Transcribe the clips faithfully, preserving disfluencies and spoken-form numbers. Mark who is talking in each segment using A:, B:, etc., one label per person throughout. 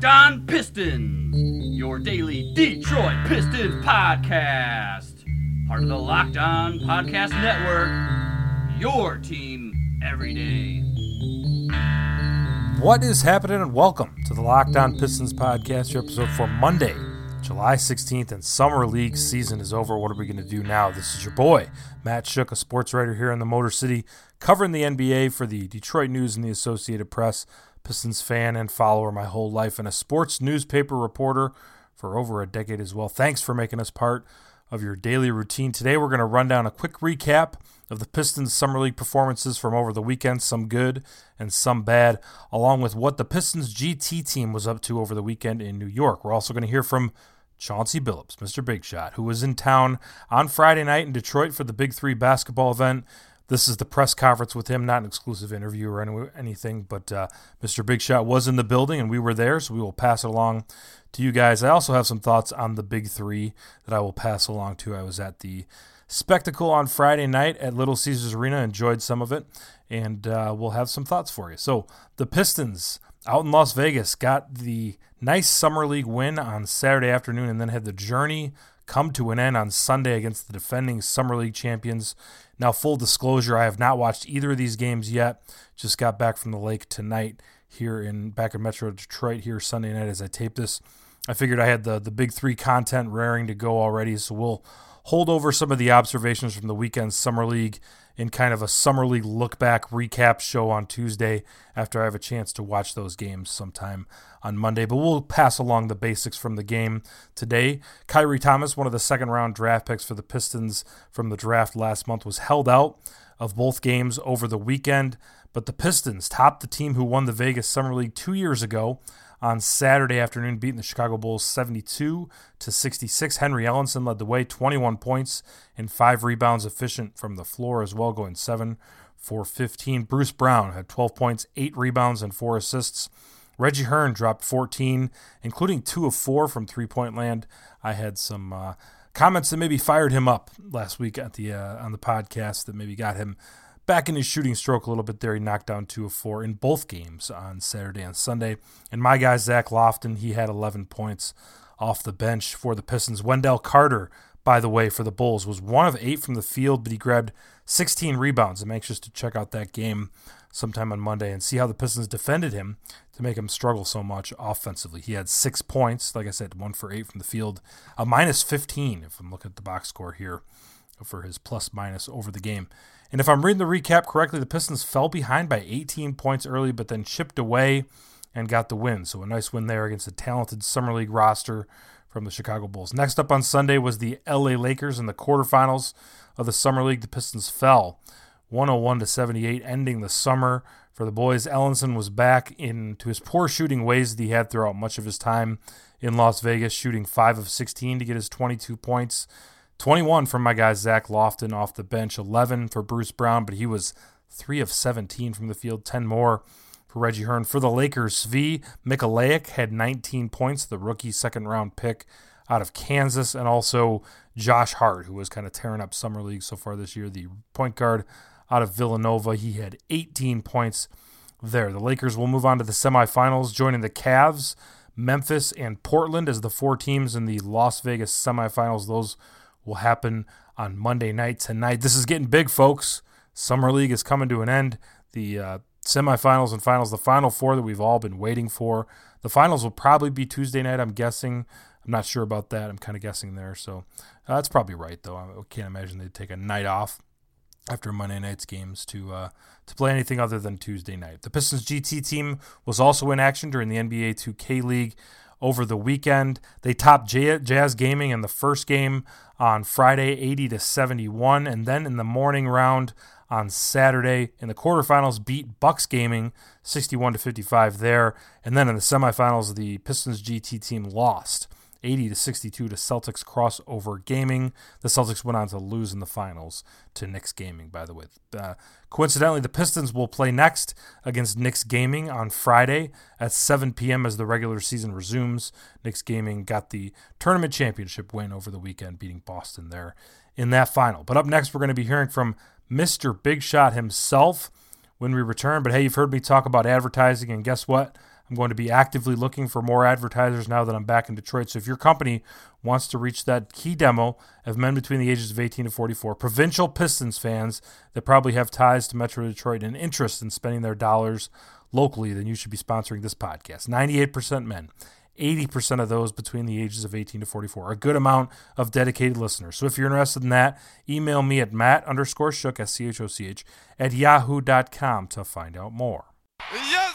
A: Locked On Pistons, your daily Detroit Pistons podcast. Part of the Locked On Podcast Network, your team every day.
B: What is happening, and welcome to the Locked On Pistons podcast, your episode for Monday, July sixteenth, and Summer League season is over. What are we going to do now? This is your boy, Matt Shook, a sports writer here in the Motor City, covering the N B A for the Detroit News and the Associated Press. Pistons fan and follower my whole life, and a sports newspaper reporter for over a decade as well. Thanks for making us part of your daily routine. Today we're going to run down a quick recap of the Pistons Summer League performances from over the weekend, some good and some bad, along with what the Pistons G T team was up to over the weekend in New York. We're also going to hear from Chauncey Billups, Mister Big Shot, who was in town on Friday night in Detroit for the Big Three basketball event. This is the press conference with him, not an exclusive interview or any, anything, but uh, Mister Big Shot was in the building and we were there, so we will pass it along to you guys. I also have some thoughts on the Big Three that I will pass along to. I was at the spectacle on Friday night at Little Caesars Arena, enjoyed some of it, and uh, we'll have some thoughts for you. So the Pistons out in Las Vegas got the nice Summer League win on Saturday afternoon and then had the journey come to an end on Sunday against the defending Summer League champions. Now, full disclosure, I have not watched either of these games yet. Just got back from the lake tonight here in back in Metro Detroit here Sunday night as I tape this. I figured I had the, the Big Three content raring to go already, so we'll hold over some of the observations from the weekend Summer League in kind of a Summer League look-back recap show on Tuesday after I have a chance to watch those games sometime on Monday. But we'll pass along the basics from the game today. Khyri Thomas, one of the second-round draft picks for the Pistons from the draft last month, was held out of both games over the weekend. But the Pistons topped the team who won the Vegas Summer League two years ago on Saturday afternoon, beating the Chicago Bulls seventy-two to sixty-six. Henry Ellenson led the way, twenty-one points and five rebounds, efficient from the floor as well, going seven for fifteen. Bruce Brown had twelve points, eight rebounds, and four assists. Reggie Hearn dropped fourteen, including two of four from three-point land. I had some uh, comments that maybe fired him up last week at the uh, on the podcast that maybe got him back in his shooting stroke a little bit there. He knocked down two of four in both games on Saturday and Sunday. And my guy, Zach Lofton, he had eleven points off the bench for the Pistons. Wendell Carter, by the way, for the Bulls, was one of eight from the field, but he grabbed sixteen rebounds. I'm anxious to check out that game sometime on Monday and see how the Pistons defended him to make him struggle so much offensively. He had six points, like I said, one for eight from the field, a minus fifteen, if I'm looking at the box score here, for his plus-minus over the game. And if I'm reading the recap correctly, the Pistons fell behind by eighteen points early, but then chipped away and got the win. So a nice win there against a talented Summer League roster from the Chicago Bulls. Next up on Sunday was the L A Lakers in the quarterfinals of the Summer League. The Pistons fell one oh one to seventy-eight, ending the summer for the boys. Ellenson was back into his poor shooting ways that he had throughout much of his time in Las Vegas, shooting five of sixteen to get his twenty-two points. twenty-one from my guy Zach Lofton off the bench, eleven for Bruce Brown, but he was three of seventeen from the field, ten more for Reggie Hearn. For the Lakers, Svi Mykhailiuk had nineteen points, the rookie second-round pick out of Kansas, and also Josh Hart, who was kind of tearing up Summer League so far this year, the point guard out of Villanova. He had eighteen points there. The Lakers will move on to the semifinals, joining the Cavs, Memphis, and Portland as the four teams in the Las Vegas semifinals. Those will happen on Monday night tonight. This is getting big, folks. Summer League is coming to an end. The uh, semifinals and finals, the Final Four that we've all been waiting for. The finals will probably be Tuesday night, I'm guessing. I'm not sure about that. I'm kind of guessing there. So uh, that's probably right, though. I can't imagine they'd take a night off after Monday night's games to uh, to play anything other than Tuesday night. The Pistons G T team was also in action during the N B A two K League over the weekend. They topped Jazz Gaming in the first game on Friday, eighty to seventy-one, and then in the morning round on Saturday in the quarterfinals beat Bucks Gaming sixty-one to fifty-five there, and then in the semifinals the Pistons G T team lost eighty to sixty-two to Celtics Crossover Gaming. The Celtics went on to lose in the finals to Knicks Gaming, by the way. Uh, coincidentally, the Pistons will play next against Knicks Gaming on Friday at seven p.m. as the regular season resumes. Knicks Gaming got the tournament championship win over the weekend, beating Boston there in that final. But up next, we're going to be hearing from Mister Big Shot himself when we return. But hey, you've heard me talk about advertising, and guess what? I'm going to be actively looking for more advertisers now that I'm back in Detroit. So if your company wants to reach that key demo of men between the ages of eighteen to forty-four, provincial Pistons fans that probably have ties to Metro Detroit and interest in spending their dollars locally, then you should be sponsoring this podcast. ninety-eight percent men, eighty percent of those between the ages of eighteen to forty-four, a good amount of dedicated listeners. So if you're interested in that, email me at matt underscore shook, S C H O C H, at yahoo dot com to find out more.
C: Yes,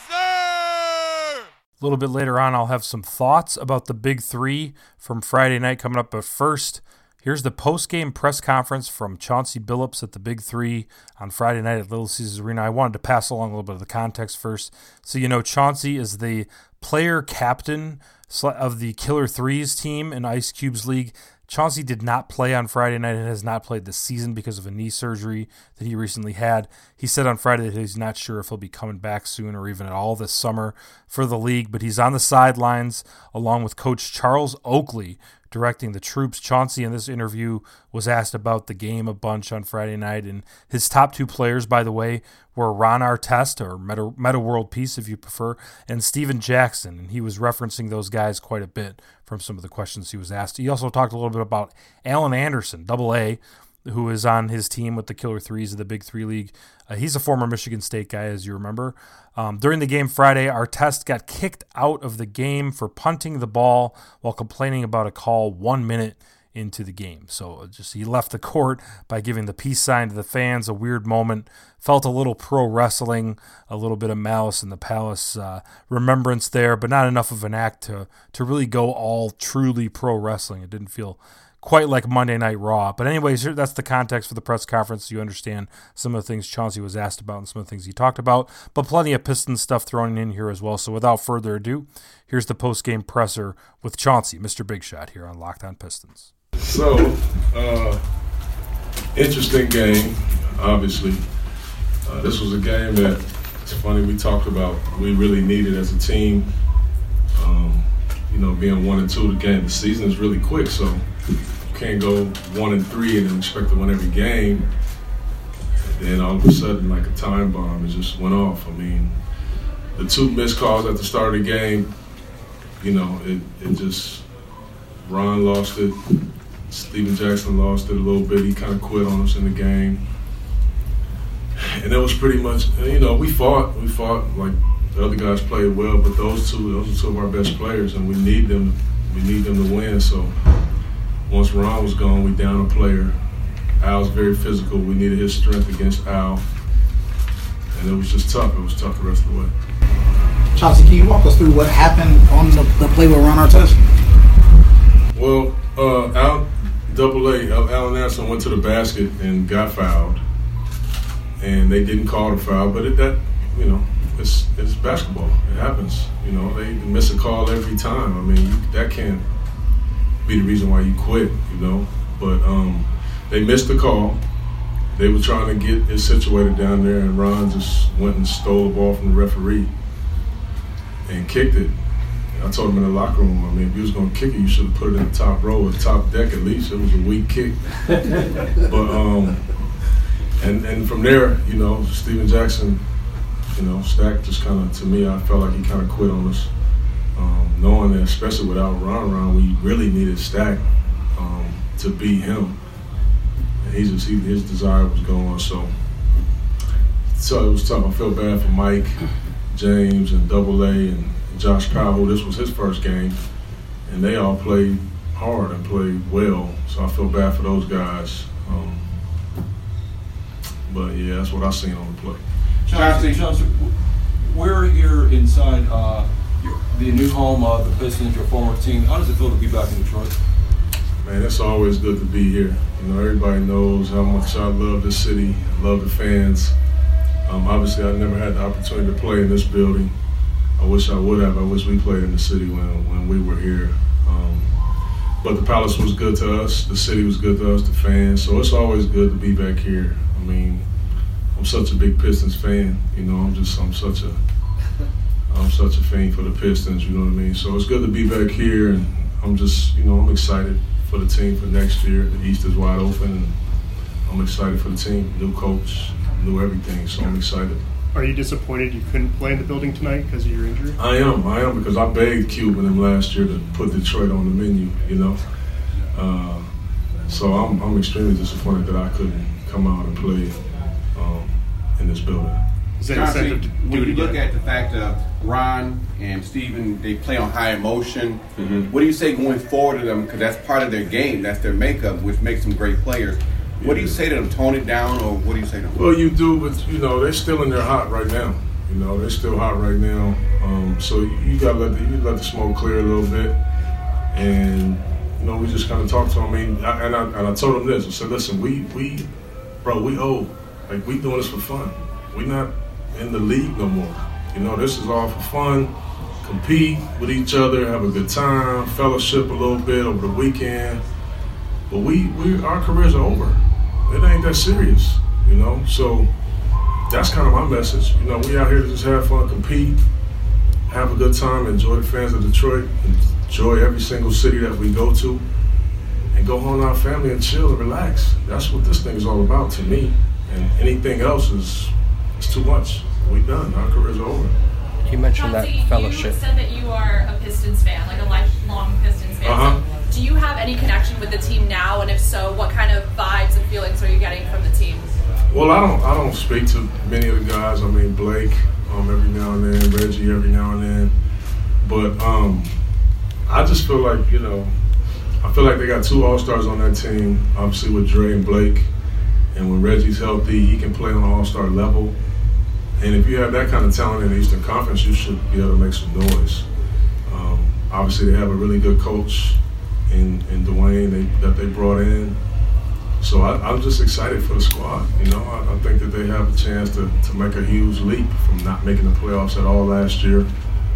C: sir!
B: A little bit later on, I'll have some thoughts about the Big Three from Friday night coming up. But first, here's the post-game press conference from Chauncey Billups at the Big Three on Friday night at Little Caesars Arena. I wanted to pass along a little bit of the context first. So you know Chauncey is the player captain of the Killer Threes team in Ice Cube's league. Chauncey did not play on Friday night and has not played this season because of a knee surgery that he recently had. He said on Friday that he's not sure if he'll be coming back soon or even at all this summer for the league, but he's on the sidelines along with Coach Charles Oakley directing the troops. Chauncey in this interview was asked about the game a bunch on Friday night, and his top two players, by the way, were Ron Artest, or Meta, Meta World Peace if you prefer, and Steven Jackson, and he was referencing those guys quite a bit from some of the questions he was asked. He also talked a little bit about Alan Anderson, double A, who is on his team with the Killer Threes of the Big Three League. Uh, he's a former Michigan State guy, as you remember. Um, during the game Friday, Artest got kicked out of the game for punting the ball while complaining about a call one minute into the game. So just he left the court by giving the peace sign to the fans, a weird moment. Felt a little pro wrestling, a little bit of Malice in the Palace uh, remembrance there, but not enough of an act to, to really go all truly pro wrestling. It didn't feel quite like Monday Night Raw. But anyways, that's the context for the press conference, so you understand some of the things Chauncey was asked about and some of the things he talked about, but plenty of Pistons stuff thrown in here as well. So without further ado, here's the post-game presser with Chauncey, Mister Big Shot, here on Locked On Pistons.
D: So, uh, interesting game, obviously. Uh, this was a game that, it's funny, we talked about we really needed as a team. Um, you know, being one and two, the game, the season is really quick, so you can't go one and three and then expect to win every game. And then all of a sudden, like a time bomb, it just went off. I mean, the two missed calls at the start of the game, you know, it, it just, Ron lost it. Steven Jackson lost it a little bit. He kind of quit on us in the game. And it was pretty much, you know, we fought. We fought like the other guys played well, but those two, those are two of our best players, and we need them. We need them to win. So once Ron was gone, we down a player. Al's very physical. We needed his strength against Al, and it was just tough. It was tough the rest of the way.
E: Chauncey, can you walk us through what happened on the, the play with Ron Artest?
D: Well, uh, Al, double A, Alan Anderson went to the basket and got fouled, and they didn't call the foul. But it, that, you know, it's it's basketball. It happens. You know, they miss a call every time. I mean, you, that can't be the reason why you quit. You know, but um, they missed the call. They were trying to get it situated down there, and Ron just went and stole the ball from the referee and kicked it. I told him in the locker room, I mean, if you was going to kick it, you should have put it in the top row or the top deck at least. It was a weak kick. but, um, and and from there, you know, Steven Jackson, you know, Stack just kind of, to me, I felt like he kind of quit on us. Um, knowing that, especially without Ron around, we really needed Stack um, to beat him. And he just, he, his desire was gone. So, so it was tough. I felt bad for Mike, James, and Double A, and Josh Powell. This was his first game, and they all played hard and played well, so I feel bad for those guys. Um, but yeah, that's what I seen on the play.
F: Chauncey, Chauncey, we're here inside uh, your, the new home of the Pistons, your former team. How does it feel to be back in Detroit?
D: Man, it's always good to be here. You know, everybody knows how much I love this city, I love the fans. Um, obviously, I never had the opportunity to play in this building. I wish I would have. I wish we played in the city when when we were here. Um, but the Palace was good to us. The city was good to us, the fans. So it's always good to be back here. I mean, I'm such a big Pistons fan. You know, I'm just I'm such a I'm such a fan for the Pistons. You know what I mean? So it's good to be back here, and I'm just you know I'm excited for the team for next year. The East is wide open, and I'm excited for the team. New coach, new everything. So I'm excited.
G: Are you disappointed you couldn't play in the building tonight because of your injury?
D: I am. I am because I begged Cube and them last year to put Detroit on the menu, you know. Uh, so I'm, I'm extremely disappointed that I couldn't come out and play um, in this building.
G: Is that
H: Chauncey,
G: incentive to do
H: when
G: it
H: you look
G: again?
H: at the fact of Ron and Steven, they play on high emotion.
D: Mm-hmm.
H: What do you say going forward to them? Because that's part of their game. That's their makeup, which makes them great players. What do you say to them? Tone it down, or what do you say to them?
D: Well, you do, but you know they're still in their hot right now. You know they're still hot right now. Um, so you, you gotta let the, you let the smoke clear a little bit, and you know we just kind of talked to them. I mean, I, and I and I told them this. I said, listen, we we, bro, we old. Like we doing this for fun. We not in the league no more. You know, this is all for fun. Compete with each other, have a good time, fellowship a little bit over the weekend. But we, we our careers are over. It ain't that serious, you know. So that's kind of my message. You know, we out here to just have fun, compete, have a good time, enjoy the fans of Detroit, enjoy every single city that we go to, and go home to our family and chill and relax. That's what this thing is all about to me. And anything else is, is too much. We done. Our careers are over.
I: You mentioned
J: Chauncey,
I: that fellowship.
J: You said that you are a Pistons fan, like a lifelong Pistons fan.
D: Uh-huh.
J: So do you have any connection with the team now? And if so, what kind of vibes and feelings are you getting from the team?
D: Well, I don't I don't speak to many of the guys. I mean, Blake um, every now and then, Reggie every now and then. But um, I just feel like, you know, I feel like they got two All-Stars on that team, obviously with Dre and Blake. And when Reggie's healthy, he can play on an All-Star level. And if you have that kind of talent in the Eastern Conference, you should be able to make some noise. Um, obviously, they have a really good coach in, in Dwayne they, that they brought in. So I, I'm just excited for the squad. You know, I, I think that they have a chance to, to make a huge leap from not making the playoffs at all last year.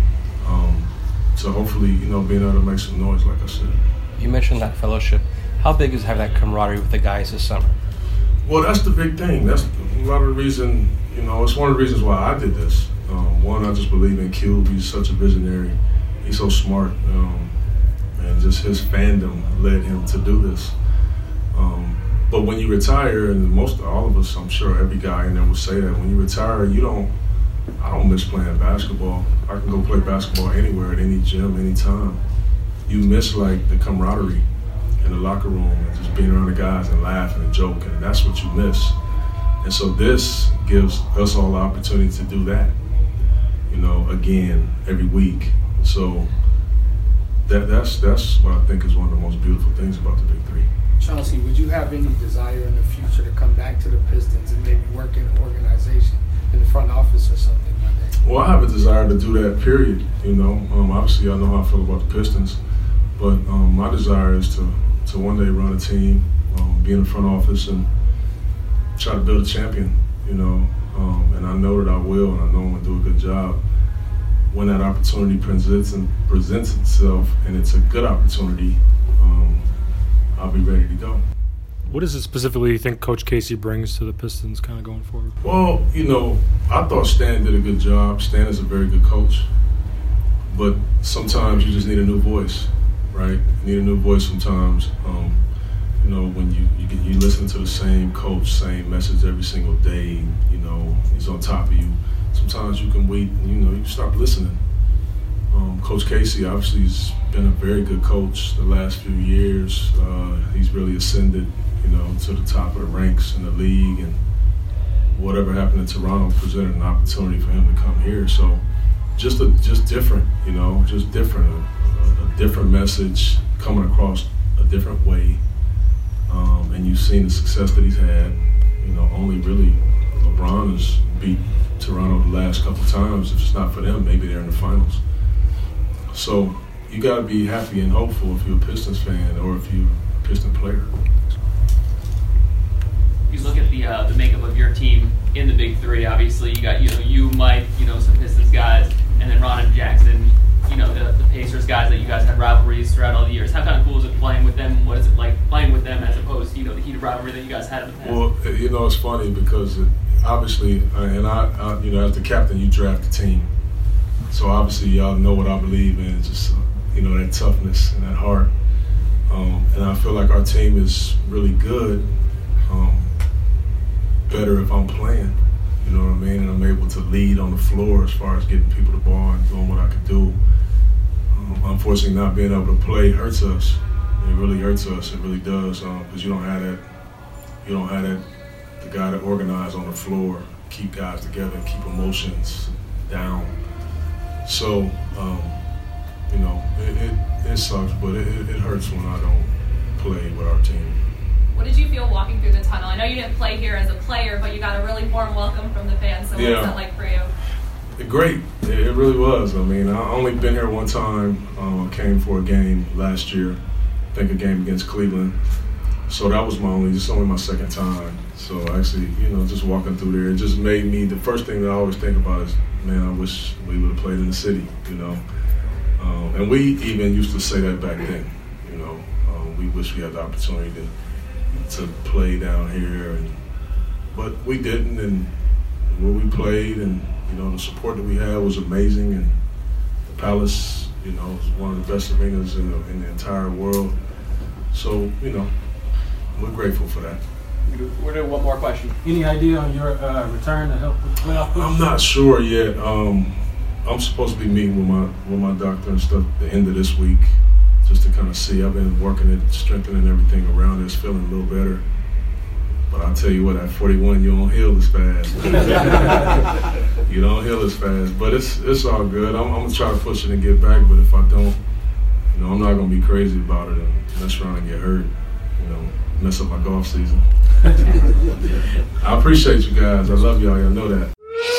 D: Um, so hopefully, you know, being able to make some noise, like I said.
I: You mentioned that fellowship. How big is having that camaraderie with the guys this summer?
D: Well, that's the big thing. That's a lot of the reason, you know, it's one of the reasons why I did this. Um, one, I just believe in Cube. He's such a visionary. He's so smart. Um, and just his fandom led him to do this. Um, but when you retire, and most all of us, I'm sure every guy in there will say that, when you retire, you don't, I don't miss playing basketball. I can go play basketball anywhere, at any gym, anytime. You miss, like, the camaraderie in the locker room and just being around the guys and laughing and joking, and that's what you miss. And so this gives us all the opportunity to do that, you know, again, every week. So that that's that's what I think is one of the most beautiful things about the Big Three.
E: Chauncey, would you have any desire in the future to come back to the Pistons and maybe work in an organization in the front office or something like that?
D: Well, I have a desire to do that, period. You know, um, obviously I know how I feel about the Pistons, but um, my desire is to to one day run a team, um, be in the front office, and try to build a champion, you know. Um, and I know that I will, and I know I'm going to do a good job. When that opportunity presents and presents itself, and it's a good opportunity, um, I'll be ready to go.
B: What is it specifically you think Coach Casey brings to the Pistons kind of going forward?
D: Well, you know, I thought Stan did a good job. Stan is a very good coach. But sometimes you just need a new voice, right? You need a new voice sometimes. Um, you know, when you, you, get, you listen to the same coach, same message every single day, you know, he's on top of you. Sometimes you can wait and, you know, you stop listening. Um, Coach Casey obviously has been a very good coach the last few years. Uh, he's really ascended, you know, to the top of the ranks in the league, and whatever happened in Toronto presented an opportunity for him to come here. So just a, just different, you know, just different, a, a different message coming across a different way. Um, and you've seen the success that he's had. You know, only really LeBron has beat Toronto the last couple times. If it's not for them, maybe they're in the finals. So you got to be happy and hopeful if you're a Pistons fan or if you're a Piston player.
A: You look at the uh, the makeup of your team in the Big Three. Obviously, you got you know you, Mike, you know some Pistons guys, and then Ron and Jackson. You know the, the Pacers guys that you guys had rivalries throughout all the years. How kind of cool is it playing with them? What is it like playing with them as opposed to you know the heated rivalry that you guys had in the past?
D: Well, you know it's funny because it, obviously, uh, and I, I, you know, as the captain, you draft the team. So obviously, y'all know what I believe in, just uh, you know that toughness and that heart. Um, and I feel like our team is really good. Um, better if I'm playing. You know what I mean? And I'm able to lead on the floor as far as getting people the ball and doing what I could do. Um, unfortunately, not being able to play hurts us. It really hurts us. It really does, because um, you don't have that. You don't have that. The guy that organizes on the floor, keep guys together, keep emotions down. So, um, you know, it, it, it sucks, but it, it hurts when I don't play with our team.
J: What did you feel walking through the tunnel? I know you didn't play here as a player, but you got a really warm welcome from the fans. So what
D: yeah.
J: was that like for you?
D: Great. It, it really was. I mean, I only been here one time. Um, I came for a game last year. I think a game against Cleveland. So that was my only, just only my second time. So actually, you know, just walking through there, it just made me, the first thing that I always think about is, man, I wish we would have played in the city, you know. Um, and we even used to say that back then, you know. Um, we wish we had the opportunity to to play down here, and but we didn't, and where we played, and you know, the support that we had was amazing, and the Palace, you know, is one of the best arenas in the, in the entire world. So, you know, we're grateful for that.
A: We're doing one more question.
K: Any idea on your uh, return to help with the playoff push?
D: I'm not sure yet. Um, I'm supposed to be meeting with my with my doctor and stuff at the end of this week, just to kind of see. I've been working it, strengthening everything around it. It's feeling a little better. But I'll tell you what, at forty-one, you don't heal as fast. You don't heal as fast. But it's it's all good. I'm, I'm going to try to push it and get back. But if I don't, you know, I'm not going to be crazy about it and mess around and get hurt. You know, mess up my golf season. I appreciate you guys. I love y'all. Y'all know that.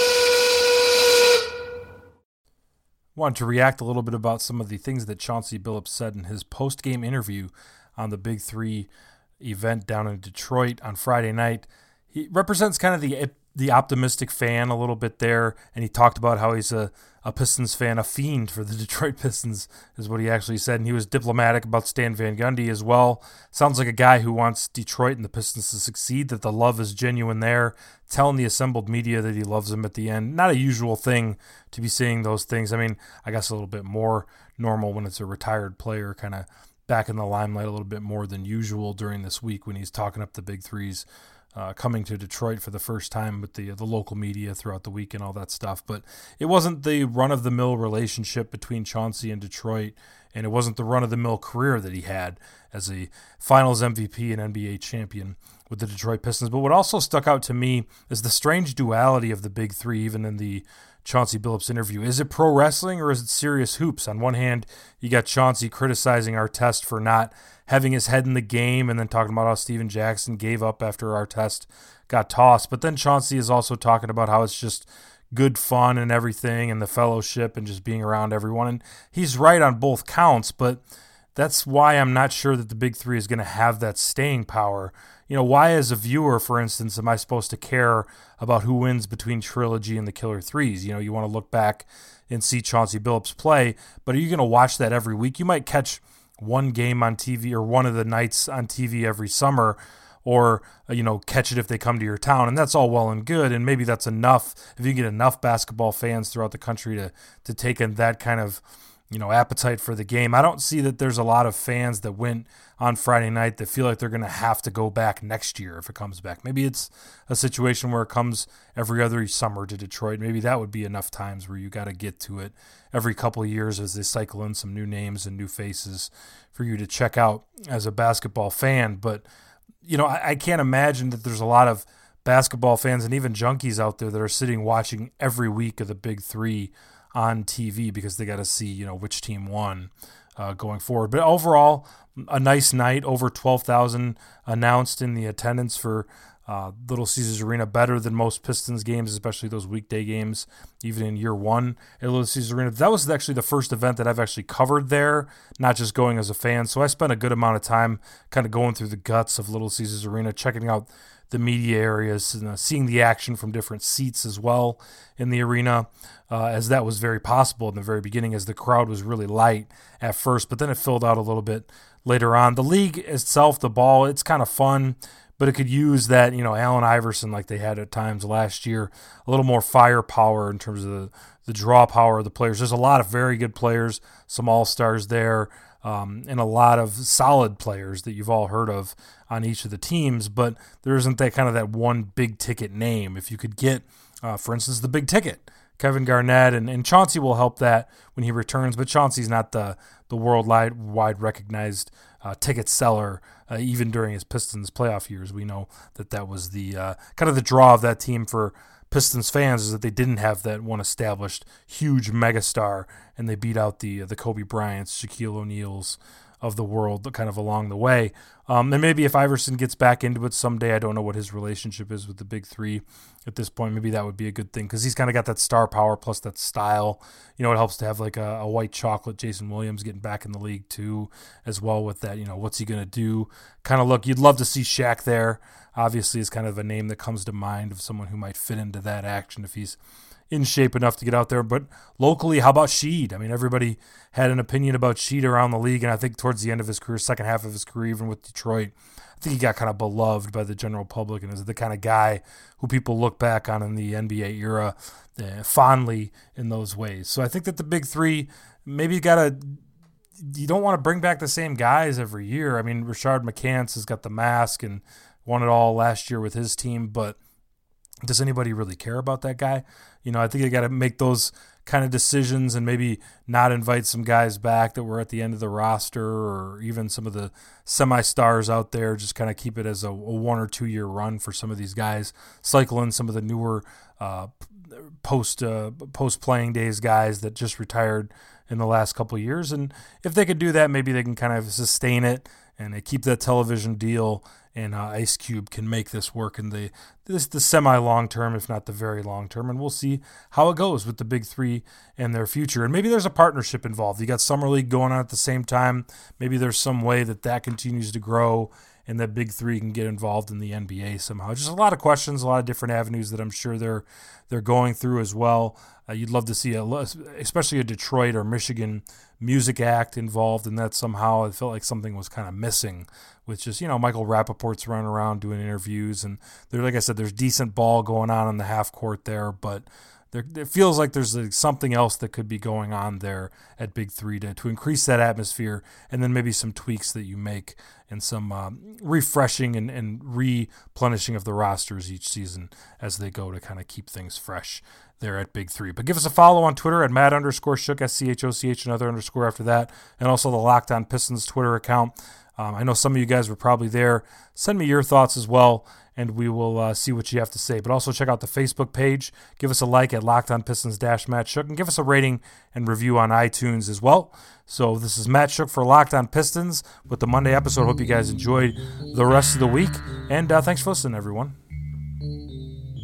B: Wanted to react a little bit about some of the things that Chauncey Billups said in his post-game interview on the Big Three event down in Detroit on Friday night. He represents kind of the the optimistic fan a little bit there, and he talked about how he's a, a Pistons fan, a fiend for the Detroit Pistons is what he actually said, and he was diplomatic about Stan Van Gundy as well. Sounds like a guy who wants Detroit and the Pistons to succeed, that the love is genuine there, telling the assembled media that he loves them at the end. Not a usual thing to be saying those things. I mean, I guess a little bit more normal when it's a retired player kind of back in the limelight a little bit more than usual during this week when he's talking up the Big Threes. Uh, coming to Detroit for the first time with the the local media throughout the week and all that stuff. But it wasn't the run-of-the-mill relationship between Chauncey and Detroit, and it wasn't the run-of-the-mill career that he had as a Finals M V P and N B A champion with the Detroit Pistons. But what also stuck out to me is the strange duality of the Big Three, even in the Chauncey Billups interview. Is it pro wrestling or is it serious hoops? On one hand, you got Chauncey criticizing Artest for not having his head in the game and then talking about how Steven Jackson gave up after Artest got tossed. But then Chauncey is also talking about how it's just good fun and everything and the fellowship and just being around everyone. And he's right on both counts, but that's why I'm not sure that the Big Three is going to have that staying power. You know, why as a viewer, for instance, am I supposed to care about who wins between Trilogy and the Killer Threes? You know, you want to look back and see Chauncey Billups play, but are you going to watch that every week? You might catch one game on T V or one of the nights on T V every summer, or, you know, catch it if they come to your town, and that's all well and good, and maybe that's enough if you get enough basketball fans throughout the country to, to take in that kind of, you know, appetite for the game. I don't see that there's a lot of fans that went on Friday night that feel like they're going to have to go back next year if it comes back. Maybe it's a situation where it comes every other summer to Detroit. Maybe that would be enough times where you got to get to it every couple of years as they cycle in some new names and new faces for you to check out as a basketball fan. But, you know, I, I can't imagine that there's a lot of basketball fans and even junkies out there that are sitting watching every week of the Big Three on T V because they got to see, you know, which team won uh, going forward. But overall, a nice night. Over twelve thousand announced in the attendance for uh, Little Caesars Arena, better than most Pistons games, especially those weekday games, even in year one at Little Caesars Arena. That was actually the first event that I've actually covered there, not just going as a fan. So I spent a good amount of time kind of going through the guts of Little Caesars Arena, checking out the media areas, and uh, seeing the action from different seats as well in the arena, uh, as that was very possible in the very beginning, as the crowd was really light at first, but then it filled out a little bit later on. The league itself, the ball, it's kind of fun, but it could use that, you know, Allen Iverson like they had at times last year, a little more firepower in terms of the, the draw power of the players. There's a lot of very good players, some all-stars there, Um, and a lot of solid players that you've all heard of on each of the teams, but there isn't that kind of that one big ticket name. If you could get Uh, for instance, the big ticket. Kevin Garnett and, and Chauncey will help that when he returns, but Chauncey's not the, the worldwide wide recognized uh, ticket seller. Uh, even during his Pistons playoff years, we know that that was the uh, kind of the draw of that team for Pistons fans, is that they didn't have that one established huge megastar, and they beat out the the Kobe Bryants, Shaquille O'Neals of the world kind of along the way. Um, and maybe if Iverson gets back into it someday, I don't know what his relationship is with the big three at this point. Maybe that would be a good thing, because he's kind of got that star power plus that style. You know, it helps to have like a, a white chocolate Jason Williams getting back in the league too, as well with that, you know, what's he going to do kind of look. You'd love to see Shaq there. Obviously, is kind of a name that comes to mind of someone who might fit into that action if he's in shape enough to get out there. But locally, how about Sheed? I mean, everybody had an opinion about Sheed around the league, and I think towards the end of his career, second half of his career, even with Detroit, I think he got kind of beloved by the general public and is the kind of guy who people look back on in the N B A era uh, fondly in those ways. So I think that the big three, maybe you got to, you don't want to bring back the same guys every year. I mean, Rashard McCants has got the mask and won it all last year with his team, but does anybody really care about that guy? You know, I think you got to make those kind of decisions and maybe not invite some guys back that were at the end of the roster, or even some of the semi-stars out there. Just kind of keep it as a, a one or two year run for some of these guys. Cycle in some of the newer uh, post uh, post playing days guys that just retired in the last couple of years. And if they could do that, maybe they can kind of sustain it and they keep that television deal. And uh, Ice Cube can make this work in the this the semi long term, if not the very long term, and we'll see how it goes with the big three and their future. And maybe there's a partnership involved. You got Summer League going on at the same time. Maybe there's some way that that continues to grow, and that big three can get involved in the N B A somehow. Just a lot of questions, a lot of different avenues that I'm sure they're they're going through as well. Uh, you'd love to see, a, especially a Detroit or Michigan music act involved in that somehow. I felt like something was kind of missing with just, you know, Michael Rappaport's running around doing interviews. And there, like I said, there's decent ball going on in the half court there, but there, it feels like there's like something else that could be going on there at Big Three to, to increase that atmosphere, and then maybe some tweaks that you make and some um, refreshing and, and replenishing of the rosters each season as they go to kind of keep things fresh there at Big Three. But give us a follow on Twitter at Matt underscore Shook, S C H O C H, another underscore after that, and also the Locked On Pistons Twitter account. Um, I know some of you guys were probably there. Send me your thoughts as well, and we will uh, see what you have to say. But also check out the Facebook page. Give us a like at Locked On Pistons dash Matt Shook, and give us a rating and review on iTunes as well. So this is Matt Shook for Locked On Pistons with the Monday episode. Hope you guys enjoyed the rest of the week, and uh, thanks for listening, everyone.